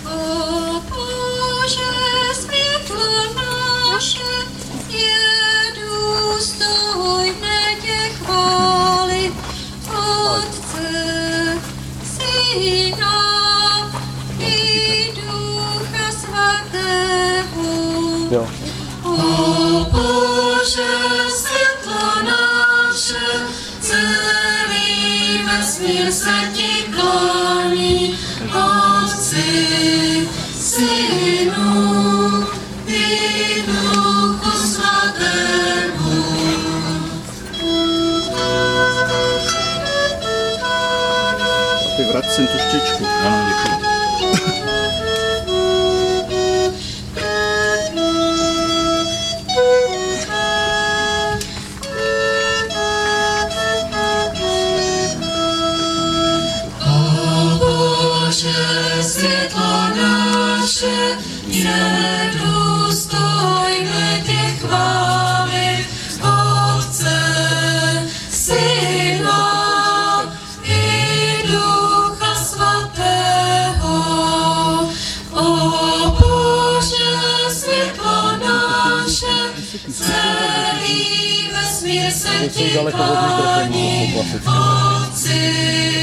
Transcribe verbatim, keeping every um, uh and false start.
O Bože, světlo naše je důstojné tě chválit, Otce, Syna i Ducha Svatého. Jo. O Bože, světlo naše, celý vesmír se ti kloní, Otci, Synu i Duchu Svatému. A ty vrať sem tu štěčku. Ano, děkuji. Světlo naše je důstojné tě chválit, Otce, Syna i Ducha Svatého. O Bože, světlo naše, celý vesmír se ti kloní, Otci,